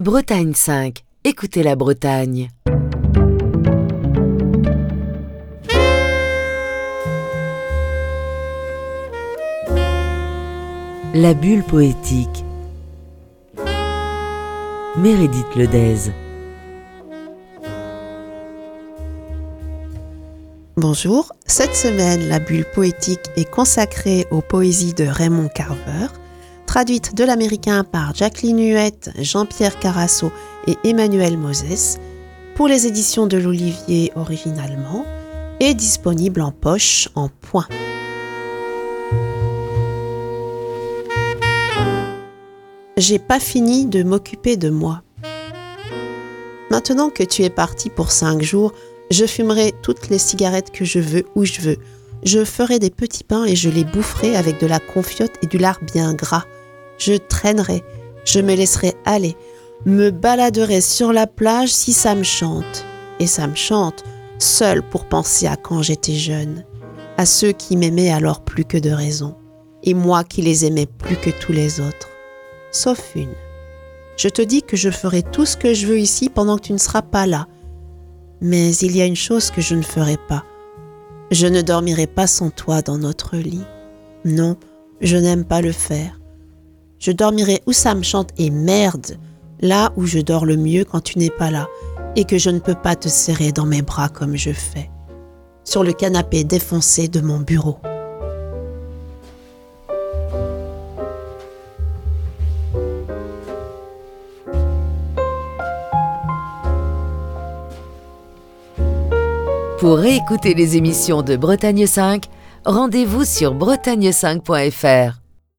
Bretagne 5, écoutez la Bretagne. La bulle poétique. Meredith Ledez. Bonjour, cette semaine, la bulle poétique est consacrée aux poésies de Raymond Carver, traduite de l'américain par Jacqueline Huette, Jean-Pierre Carasso et Emmanuel Moses, pour les éditions de l'Olivier originalement, et disponible en poche en point. J'ai pas fini de m'occuper de moi. Maintenant que tu es parti pour 5 jours, je fumerai toutes les cigarettes que je veux où je veux. Je ferai des petits pains et je les boufferai avec de la confiote et du lard bien gras. Je traînerai, je me laisserai aller, me baladerai sur la plage si ça me chante. Et ça me chante, seul pour penser à quand j'étais jeune, à ceux qui m'aimaient alors plus que de raison, et moi qui les aimais plus que tous les autres. Sauf une. Je te dis que je ferai tout ce que je veux ici pendant que tu ne seras pas là. Mais il y a une chose que je ne ferai pas. Je ne dormirai pas sans toi dans notre lit. Non, je n'aime pas le faire. Je dormirai où ça me chante et merde, là où je dors le mieux quand tu n'es pas là et que je ne peux pas te serrer dans mes bras comme je fais. Sur le canapé défoncé de mon bureau. Pour réécouter les émissions de Bretagne 5, rendez-vous sur bretagne5.fr.